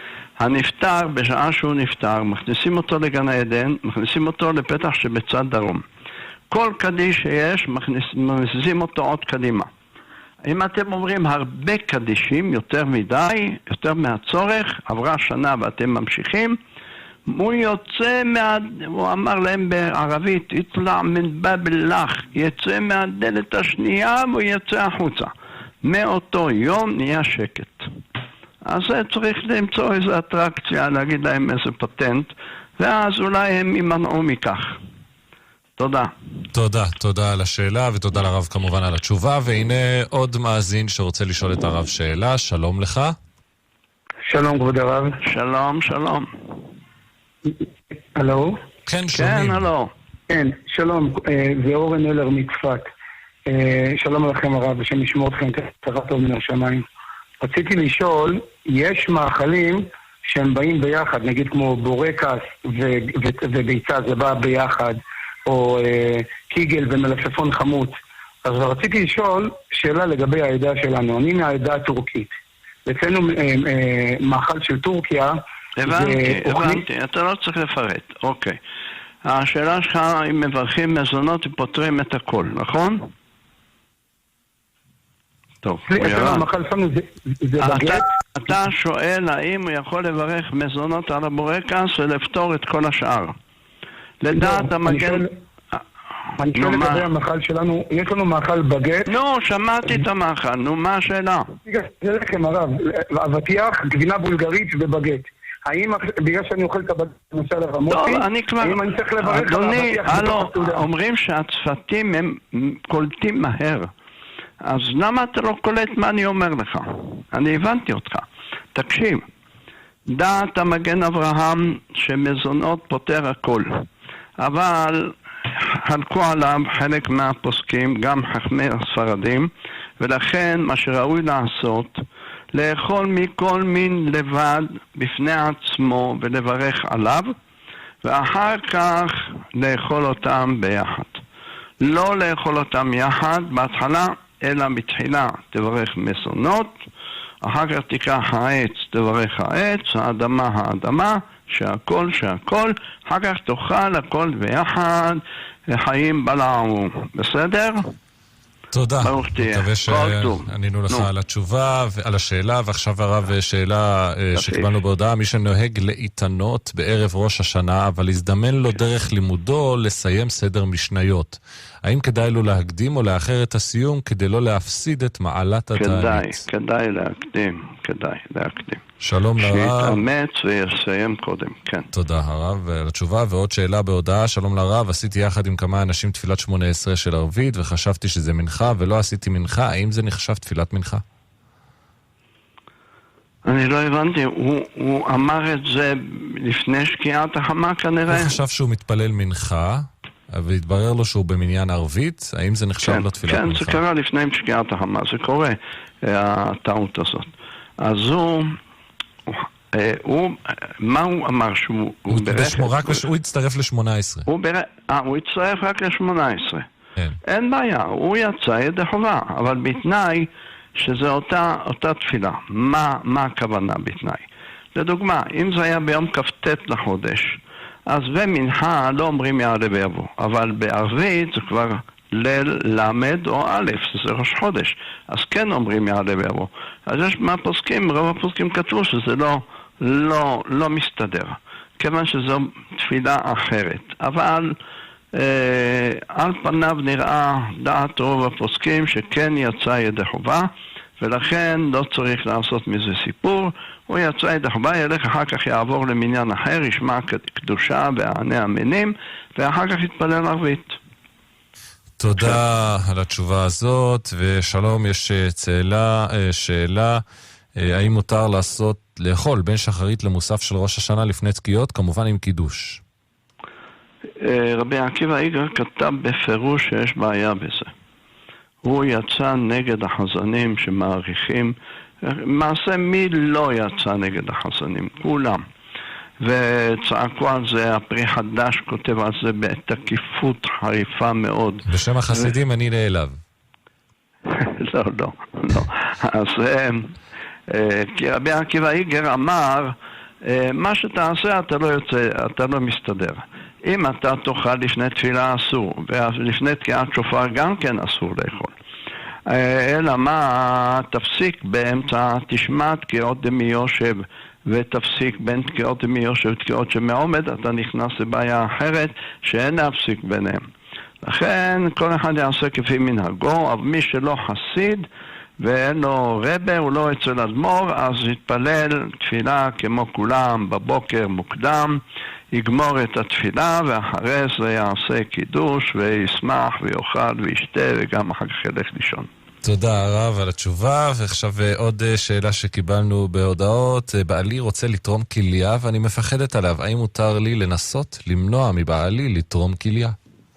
הנפטר, בשעה שהוא נפטר, מכניסים אותו לגן עדן, מכניסים אותו לפתח שבצד דרום. כל קדיש שיש, מכניסים אותו עוד קדימה. אם אתם אומרים הרבה קדישים, יותר מדי, יותר מהצורך, עברה שנה ואתם ממשיכים, הוא יוצא מה... הוא אמר להם בערבית, יטלע מן בבלח, יצא מהדלת השנייה והוא יצא החוצה. מאותו יום נהיה שקט. אז צריך למצוא איזו אטרקציה, להגיד להם איזה פטנט, ואז אולי הם יימנעו מכך. תודה. תודה, תודה על השאלה, ותודה לרב כמובן על התשובה, והנה עוד מאזין שרוצה לשאול את הרב שאלה. שלום לך. שלום כבוד הרב. שלום, שלום. הלו? כן, שומעים. כן, הלו. כן, שלום, זה אורן אלר מצפת. שלום לכם הרב, ושם ישמור אתכם קצרה טוב מן השמיים. רציתי לשאול, יש מאכלים שהם באים ביחד, נגיד כמו בורקס וביצה, זה בא ביחד, או קיגל ומלפפון חמוץ. אז רציתי לשאול שאלה לגבי העדה שלנו. אני מהעדה הטורקית. אצלנו מאכל של טורקיה... הבנתי, הבנתי, אתה לא צריך לפרט. אוקיי. השאלה שלך, אם מברכים מזונות ופותרים את הכל, נכון? טוב, הוא ירד. אתה שואל האם הוא יכול לברך מזונות על הבורקס ולפתור את כל השאר. לדעת המגן... אני שואל לגבי המאכל שלנו, יש לנו מאכל בגט. נו, שמעתי את המאכל, נו, מה השאלה? זה לחם הרב, אבטיח, גבינה בולגרית ובגט. האם בגלל שאני אוכל את הבגט, נושא לרמותי, טוב, אני כבר... האם אני צריך לברך על אדוני, האבטיח? הלו, אומרים שהצפתים הם קולטים מהר. אז למה אתה לא קולט מה אני אומר לך? אני הבנתי אותך. תקשיב, דעת המגן אברהם שמזונות פותר הכל. אבל חלקו עליו חלק מהפוסקים, גם חכמי הספרדים, ולכן מה שראוי לעשות, לאכול מכל מין לבד בפני עצמו ולברך עליו, ואחר כך לאכול אותם ביחד. לא לאכול אותם יחד בהתחלה, אלא בתחילה תברך מזונות, אחר כך תיקח העץ, תברך העץ, האדמה האדמה, שהכל שהכל, אחר כך תאכל הכל ביחד, חיים בלעו. בסדר? תודה. ברוך תהיה. מקווה שענינו לך על התשובה ועל השאלה, ועכשיו הרב שאלה שקיבלנו בהודעה, מי שנוהג להתענות בערב ראש השנה, אבל הזדמן לו דרך לימודו לסיים סדר משניות. האם כדאי לו להקדים או לאחר את הסיום כדי לא להפסיד את מעלת התענית? כדאי, כדאי להקדים, כדאי להקדים. שלום לרב. שיתאמץ ויסיים קודם, כן. תודה הרב על התשובה. ועוד שאלה בהודעה, שלום לרב, עשיתי יחד עם כמה אנשים תפילת שמונה עשרה של ערבית וחשבתי שזה מנחה ולא עשיתי מנחה, האם זה נחשב תפילת מנחה? אני לא הבנתי, הוא, הוא אמר את זה לפני שקיעת החמה כנראה? הוא חשב שהוא מתפלל מנחה, והתברר לו שהוא במניין ערבית, האם זה נחשב כן, לו תפילת כן, מנחה? זה קרה לפני שקיעת החמה, זה קורה, הטעות הזאת. אז הוא, הוא, מה הוא אמר שהוא... הוא, הוא, רק לש, הוא הצטרף ל-שמונה עשרה. הוא, בר... 아, הוא הצטרף רק ל-שמונה עשרה. כן. אין בעיה, הוא יצא ידי חובה, אבל בתנאי שזה אותה, אותה תפילה. מה, מה הכוונה בתנאי? לדוגמה, אם זה היה ביום כ"ט לחודש, אז במנחה לא אומרים יעלה ויבוא, אבל בערבית זה כבר ליל למד או א', זה ראש חודש, אז כן אומרים יעלה ויבוא. אז יש מהפוסקים, רוב הפוסקים כתבו שזה לא, לא, לא מסתדר, כיוון שזו תפילה אחרת. אבל אה, על פניו נראה דעת רוב הפוסקים שכן יצא ידי חובה, ולכן לא צריך לעשות מזה סיפור. הוא יצא ידי חובה, ילך אחר כך יעבור למניין אחר, ישמע קדושה וענה המינים, ואחר כך יתפלל ערבית. תודה על התשובה הזאת, ושלום, יש שאלה, שאלה, האם מותר לעשות, לאכול בין שחרית למוסף של ראש השנה לפני תקיעות, כמובן עם קידוש? רבי עקיבא איגר כתב בפירוש שיש בעיה בזה. הוא יצא נגד החזנים שמעריכים, מעשה מי לא יצא נגד החזנים? כולם. וצעקו על זה, הפרי חדש כותב על זה בתקיפות חריפה מאוד. בשם החסידים ו... אני נעלב. לא, לא, לא. אז כי רבי עקיבא איגר אמר, מה שתעשה אתה לא יוצא, אתה לא מסתדר. אם אתה תאכל לפני תפילה אסור, ולפני תקיעת שופר גם כן אסור לאכול. אלא מה, תפסיק באמצע, תשמע תקיעות דמי יושב, ותפסיק בין תקיעות דמי יושב ותקיעות שמעומד, אתה נכנס לבעיה אחרת שאין להפסיק ביניהם. לכן כל אחד יעשה כפי מנהגו, אבל מי שלא חסיד ואין לו רבה, הוא לא אצל אדמו"ר, אז יתפלל תפילה כמו כולם בבוקר מוקדם, יגמור את התפילה ואחרי זה יעשה קידוש וישמח ויאכל וישתה וגם אחר כך ילך לישון. תודה הרב על התשובה. ועכשיו עוד שאלה שקיבלנו בהודעות, בעלי רוצה לתרום כליה ואני מפחדת עליו, האם מותר לי לנסות למנוע מבעלי לתרום כליה?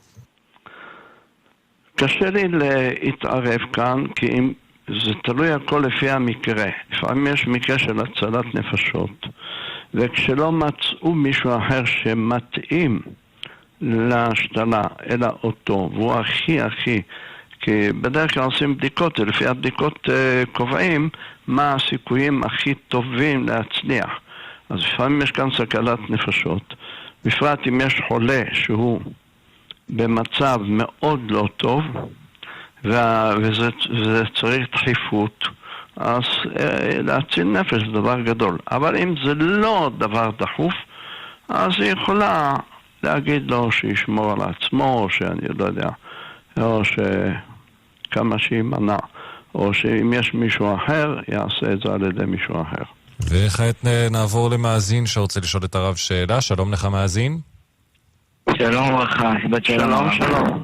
קשה לי להתערב כאן, כי אם זה תלוי הכל לפי המקרה. לפעמים יש מקרה של הצלת נפשות, וכשלא מצאו מישהו אחר שמתאים להשתלה, אלא אותו, והוא הכי הכי, כי בדרך כלל עושים בדיקות, ולפי הבדיקות uh, קובעים מה הסיכויים הכי טובים להצליח. אז לפעמים יש כאן סכנת נפשות, בפרט אם יש חולה שהוא במצב מאוד לא טוב, וזה, וזה צריך דחיפות, אז להציל נפש זה דבר גדול. אבל אם זה לא דבר דחוף, אז היא יכולה להגיד לו שישמור על עצמו, או שאני לא יודע, או שכמה שימנע, או שאם יש מישהו אחר, יעשה את זה על ידי מישהו אחר. וכעת נעבור למאזין שרוצה לשאול את הרב שאלה. שלום לך מאזין. שלום וברכה, שבת שלום. שלום.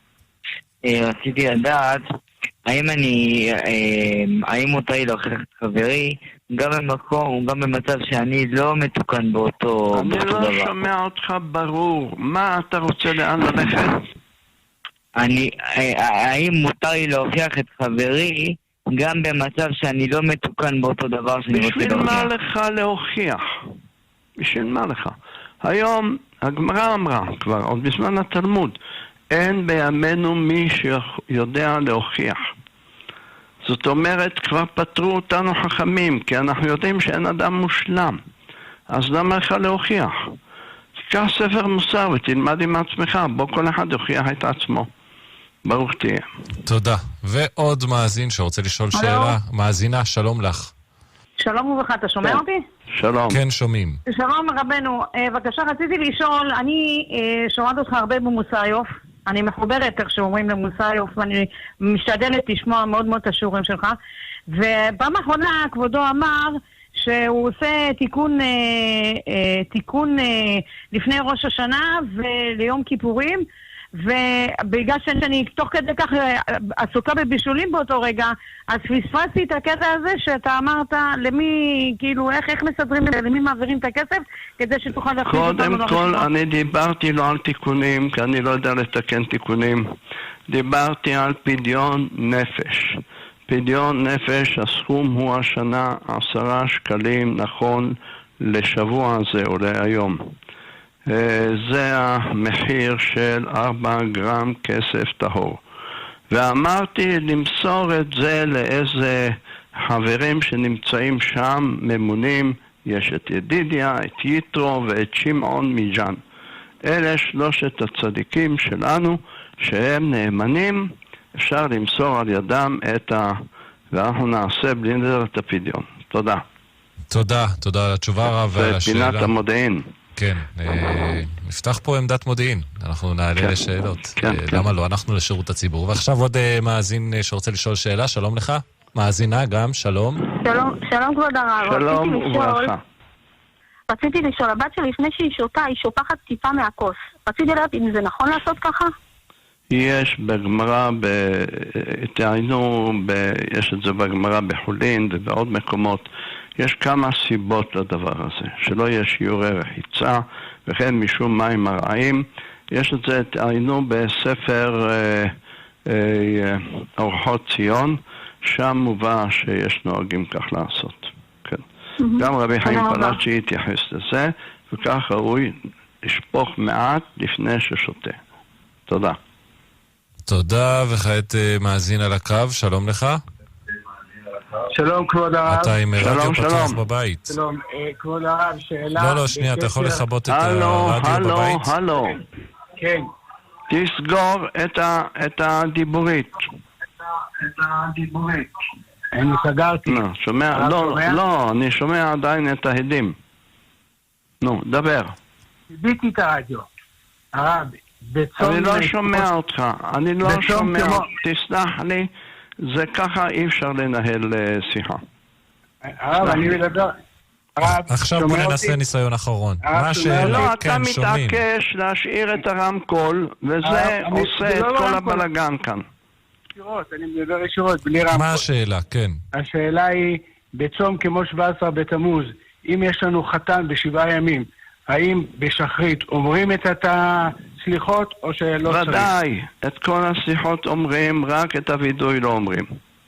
רציתי לדעת, האם אני, האם מותר לי להוכיח את חברי, גם במקום, גם במצב שאני לא מתוקן באותו אני לא שומע אותך ברור. מה אתה רוצה, לאן ללכת? אני, האם מותר לי להוכיח את חברי, גם במצב שאני לא מתוקן באותו דבר שאני רוצה להוכיח? בשביל מה לך להוכיח? בשביל מה לך? היום הגמרא אמרה כבר, עוד בזמן התלמוד, אין בימינו מי שיודע להוכיח. זאת אומרת, כבר פטרו אותנו חכמים, כי אנחנו יודעים שאין אדם מושלם. אז למה לך להוכיח? תקח ספר מוסר ותלמד עם עצמך, בוא כל אחד יוכיח את עצמו. ברוך תהיה. תודה. ועוד מאזין שרוצה לשאול שאלה. מאזינה, שלום לך. שלום וברכה, אתה שומע אותי? שלום. כן, שומעים. שלום רבנו, בבקשה רציתי לשאול, אני שומעת אותך הרבה במוסאיוף, אני מחוברת איך שאומרים למוסאיוף, ואני משתדלת לשמוע מאוד מאוד את השיעורים שלך, ובפעם האחרונה כבודו אמר שהוא עושה תיקון, תיקון לפני ראש השנה וליום כיפורים, ובגלל שאני תוך כדי כך עסוקה בבישולים באותו רגע, אז פספסתי את הקטע הזה שאתה אמרת למי, כאילו, איך, איך מסדרים, למי מעבירים את הכסף כדי שתוכל להכניס אותנו לרשימה. קודם כל, אני דיברתי לא על תיקונים, כי אני לא יודע לתקן תיקונים. דיברתי על פדיון נפש. פדיון נפש, הסכום הוא השנה עשרה שקלים, נכון לשבוע הזה או להיום. זה המחיר של ארבע גרם כסף טהור. ואמרתי למסור את זה לאיזה חברים שנמצאים שם, ממונים, יש את ידידיה, את יתרו ואת שמעון מיג'ן. אלה שלושת הצדיקים שלנו שהם נאמנים, אפשר למסור על ידם את ה... ואנחנו נעשה בלי נדר את הפדיון. תודה. תודה, תודה על התשובה רב ועל השאלה. פינת המודיעין. כן, נפתח פה עמדת מודיעין, אנחנו נעלה לשאלות. למה לא? אנחנו לשירות הציבור. ועכשיו עוד מאזין שרוצה לשאול שאלה, שלום לך. מאזינה גם, שלום. שלום כבוד הרב. שלום וברכה. רציתי לשאול, הבת שלי לפני שהיא שותה, היא שופחת טיפה מהכוס. רציתי לדעת אם זה נכון לעשות ככה? יש בגמרא, תעיינו, יש את זה בגמרא בחולין ובעוד מקומות. יש כמה סיבות לדבר הזה, שלא יש שיעורי רחיצה, וכן משום מים הרעים. יש את זה, תעיינו בספר אה, אה, אורחות ציון, שם מובא שיש נוהגים כך לעשות. כן. Mm-hmm. גם רבי חיים פלאצ'י התייחס לזה, וכך ראוי לשפוך מעט לפני ששותה. תודה. תודה, וכעת מאזין על הקו, שלום לך. שלום כבוד הרב. אתה עם רדיו פתוח בבית. שלום, כבוד הרב, שאלה... לא, לא, שנייה, אתה יכול לכבות את הרדיו בבית? הלו, הלו. כן. תסגור את הדיבורית. את הדיבורית. אני סגרתי. לא, שומע, לא, לא, אני שומע עדיין את ההדים. נו, דבר. דיביתי את הרדיו. הרב, בצום... אני לא שומע אותך, אני לא שומע, תסלח לי. זה ככה אי אפשר לנהל שיחה. הרב, אני מדבר... עכשיו בוא ננסה ניסיון אחרון. מה השאלה? לא, אתה מתעקש להשאיר את הרמקול, וזה עושה את כל הבלגן כאן. ישירות, אני מדבר ישירות, בלי רמקול. מה השאלה? כן. השאלה היא, בצום כמו שבעה עשר בתמוז, אם יש לנו חתן בשבעה ימים, האם בשחרית אומרים את הסליחות או שלא צריך? ודאי, את כל הסליחות אומרים, רק את הוידוי לא אומרים.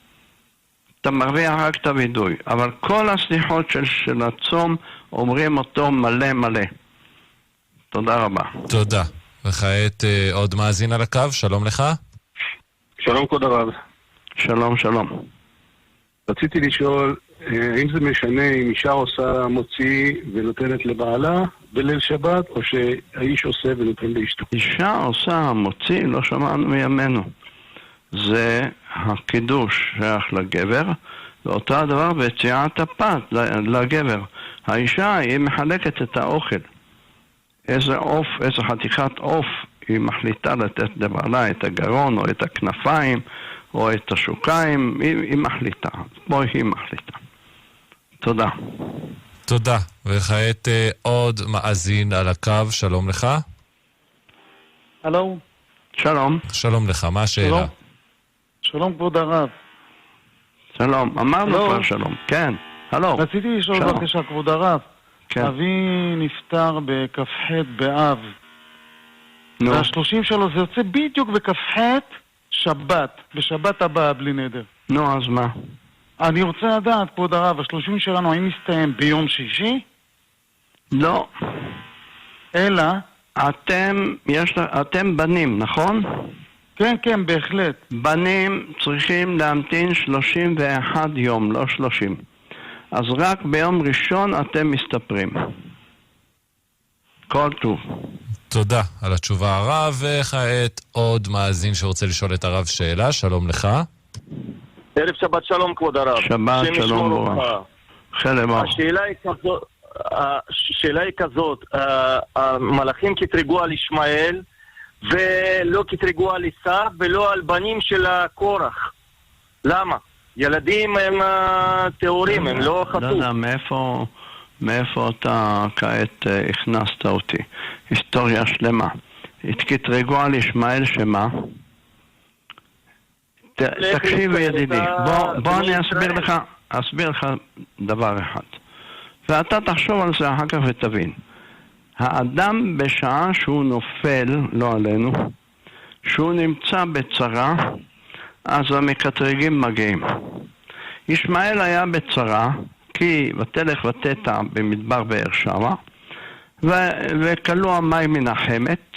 אתה מרוויח רק את הוידוי, אבל כל הסליחות של, של הצום אומרים אותו מלא מלא. תודה רבה. תודה. וכעת אה, עוד מאזין על הקו, שלום לך. שלום כבוד הרב. שלום, שלום. רציתי לשאול, האם זה משנה אם אישה עושה מוציא ונותנת לבעלה בליל שבת, או שהאיש עושה ונותן לאשתו? אישה עושה מוציא, לא שמענו מימינו. זה הקידוש שייך לגבר, ואותו הדבר ביציאת הפת לגבר. האישה היא מחלקת את האוכל. איזה עוף, איזה חתיכת עוף היא מחליטה לתת לבעלה, את הגרון או את הכנפיים או את השוקיים, היא, היא מחליטה. פה היא מחליטה. תודה. תודה. וכעת אה, עוד מאזין על הקו, שלום לך. הלו. שלום. שלום לך, מה השאלה? שלום, שלום כבוד הרב. שלום, אמרנו כבר שלום. כן, הלו. רציתי לשאול בבקשה כבוד הרב. כן. אבי נפטר בכ"ח באב. נו. והשלושים שלו זה יוצא בדיוק בכ"ח שבת, בשבת הבאה בלי נדר. נו, אז מה? אני רוצה לדעת, כבוד הרב, השלושים שלנו האם מסתיים ביום שישי? לא. אלא? אתם, יש, אתם בנים, נכון? כן, כן, בהחלט. בנים צריכים להמתין שלושים ואחד יום, לא שלושים. אז רק ביום ראשון אתם מסתפרים. כל טוב. תודה על התשובה הרב, וכעת עוד מאזין שרוצה לשאול את הרב שאלה, שלום לך. ערב שבת שלום כבוד הרב. שבת שלום ברוך. חלם. השאלה היא כזאת, השאלה היא כזאת, המלאכים קטרגו על ישמעאל ולא קטרגו על עשיו ולא על בנים של קורח. למה? ילדים הם טהורים, הם לא חטאו. לא יודע, מאיפה, מאיפה אתה כעת הכנסת אותי? היסטוריה שלמה. התקטרגו על ישמעאל שמה? תקשיב ידידי, בוא אני אסביר לך, אסביר לך דבר אחד. ואתה תחשוב על זה אחר כך ותבין. האדם בשעה שהוא נופל, לא עלינו, שהוא נמצא בצרה, אז המקטרגים מגיעים. ישמעאל היה בצרה, כי ותלך ותטע במדבר באר שבע, וכלו המים מן החמת,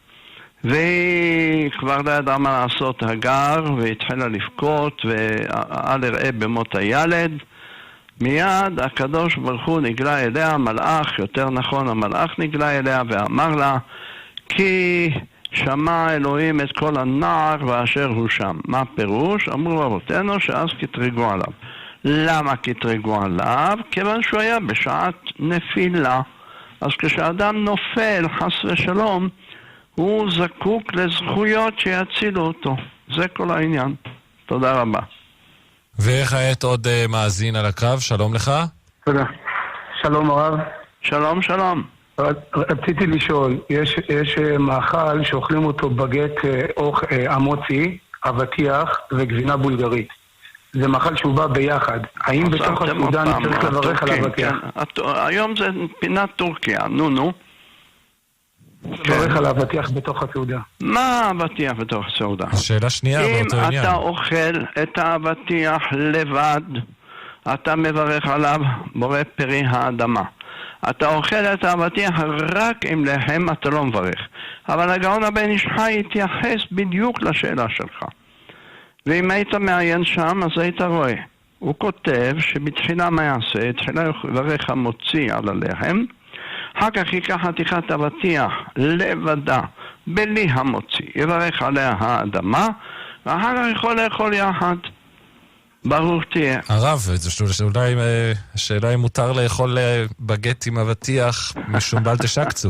והיא כבר לא ידעה מה לעשות הגר, והתחילה לבכות, ואל יראה במות הילד. מיד הקדוש ברוך הוא נגלה אליה, המלאך, יותר נכון המלאך נגלה אליה ואמר לה, כי שמע אלוהים את כל הנער ואשר הוא שם. מה פירוש? אמרו רבותינו שאז קטרגו עליו. למה קטרגו עליו? כיוון שהוא היה בשעת נפילה. אז כשאדם נופל, חס ושלום, הוא זקוק לזכויות שיצילו אותו. זה כל העניין. תודה רבה. וכעת עוד uh, מאזין על הקו, שלום לך. תודה. שלום הרב. שלום, שלום. רציתי לשאול, יש, יש מאכל שאוכלים אותו בגט אוך אמוצי, אבטיח וגבינה בולגרית. זה מאכל שהוא בא ביחד. האם בתוך הסעודה אני צריך לברך על אבטיח? היום זה פינת טורקיה, נו נו. לברך על אבטיח בתוך הסעודה. מה אבטיח בתוך הסעודה? שאלה שנייה, באותו עניין. אם אתה אוכל את האבטיח לבד, אתה מברך עליו בורא פרי האדמה. אתה אוכל את האבטיח רק עם לחם, אתה לא מברך. אבל הגאון הבן איש חי התייחס בדיוק לשאלה שלך. ואם היית מעיין שם, אז היית רואה. הוא כותב שבתחילה מה יעשה? תחילה יברך המוציא על הלחם, אחר כך ייקח חתיכת אבטיח לבדה, בלי המוציא, יברך עליה האדמה, ואחר כך יכול לאכול יחד. ברוך תהיה. הרב, אולי השאלה אם מותר לאכול בגט עם אבטיח משום בל תשקצו.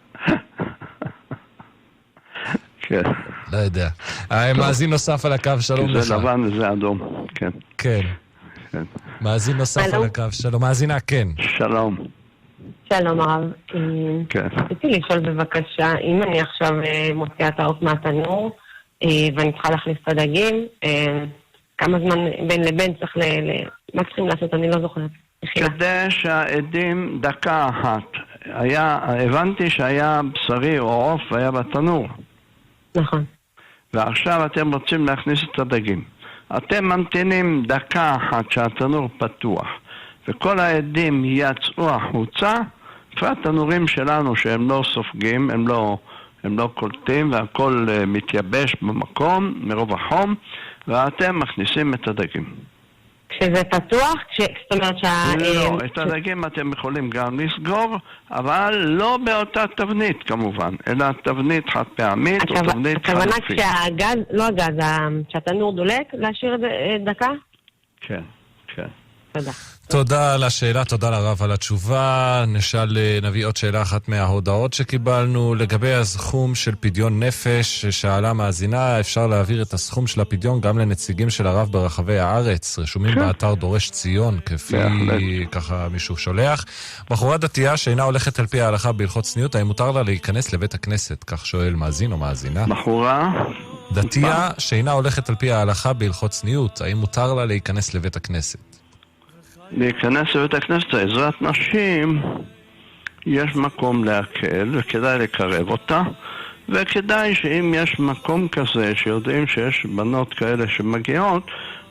כן. לא יודע. מאזין נוסף על הקו, שלום לך. זה לבן וזה אדום, כן. כן. מאזין נוסף על הקו, שלום. מאזינה, כן. שלום. שלום הרב. כן. רציתי לשאול בבקשה, אם אני עכשיו מוציאה את העוף מהתנור, ואני צריכה להכניס את הדגים, כמה זמן בין לבין צריך ל... מה צריכים לעשות? אני לא זוכרת. כדי שהעדים דקה אחת. היה, הבנתי שהיה בשרי או עוף והיה בתנור. נכון. ועכשיו אתם רוצים להכניס את הדגים. אתם ממתינים דקה אחת שהתנור פתוח, וכל העדים יצאו החוצה, והתנורים שלנו שהם לא סופגים, הם לא, הם לא קולטים, והכל uh, מתייבש במקום, מרוב החום, ואתם מכניסים את הדגים. כשזה פתוח? כש... זאת אומרת שה... לא, את הדגים אתם יכולים גם לסגור, אבל לא באותה תבנית כמובן, אלא תבנית חד פעמית או תבנית חלופית. הכוונה כשהגז, לא הגז, כשהתנור דולק, להשאיר את זה דקה? כן, כן. תודה. תודה על השאלה, תודה לרב על התשובה. נשאל, נביא עוד שאלה אחת מההודעות שקיבלנו. לגבי הסכום של פדיון נפש, ששאלה מאזינה, אפשר להעביר את הסכום של הפדיון גם לנציגים של הרב ברחבי הארץ, רשומים באתר דורש ציון, כפי ככה מישהו שולח. בחורה דתייה שאינה הולכת על פי ההלכה בהלכות צניעות, האם מותר לה להיכנס לבית הכנסת? כך שואל מאזין או מאזינה. בחורה? דתייה שאינה הולכת על פי ההלכה בהלכות צניעות, האם מותר לה להיכנס לבית הכנסת? להיכנס לבית הכנסת, עזרת נשים, יש מקום להקל וכדאי לקרב אותה, וכדאי שאם יש מקום כזה שיודעים שיש בנות כאלה שמגיעות,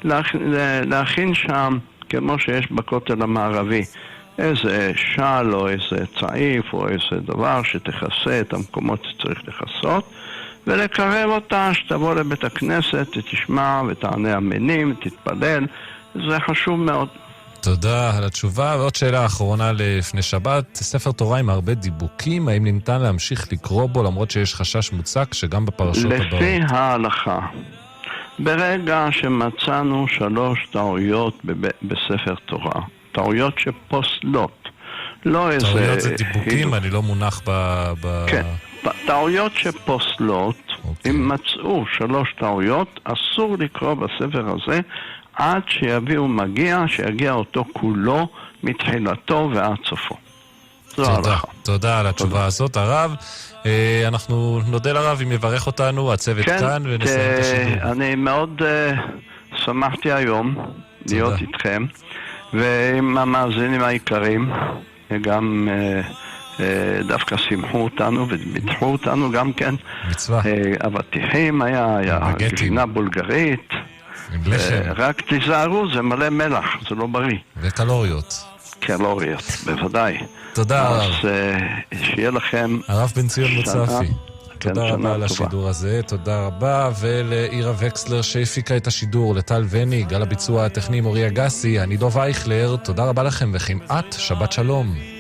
להכין שם, כמו שיש בכותל המערבי, איזה של או איזה צעיף או איזה דבר שתכסה את המקומות שצריך לכסות, ולקרב אותה, שתבוא לבית הכנסת, תשמע ותענה אמינים, תתפלל, זה חשוב מאוד. תודה על התשובה. ועוד שאלה אחרונה לפני שבת. ספר תורה עם הרבה דיבוקים, האם ניתן להמשיך לקרוא בו למרות שיש חשש מוצק שגם בפרשות הבאות? לפי ההלכה, ברגע שמצאנו שלוש טעויות בספר תורה, טעויות שפוסלות, לא איזה... טעויות זה דיבוקים, אני לא מונח ב... כן, טעויות שפוסלות, אם מצאו שלוש טעויות, אסור לקרוא בספר הזה עד שיביאו מגיע, שיגיע אותו כולו מתחילתו ועד סופו. תודה, תודה על התשובה הזאת, הרב. אנחנו נודה לרב אם יברך אותנו, הצוות כאן, ונסיים את השידור. אני מאוד שמחתי היום להיות איתכם, ועם המאזינים העיקרים, גם דווקא שימחו אותנו וביטחו אותנו גם כן. מצווה. אבטיחים היה, היה גבינה בולגרית. רק תיזהרו, זה מלא מלח, זה לא בריא. וקלוריות. קלוריות, בוודאי. תודה הרב. אז שיהיה לכם... הרב בן ציון מוצפי. תודה רבה על השידור הזה, תודה רבה, ולעירה וקסלר שהפיקה את השידור, לטל וני, גל הביצוע הטכני מוריה גסי, אני דוב אייכלר, תודה רבה לכם וכמעט שבת שלום.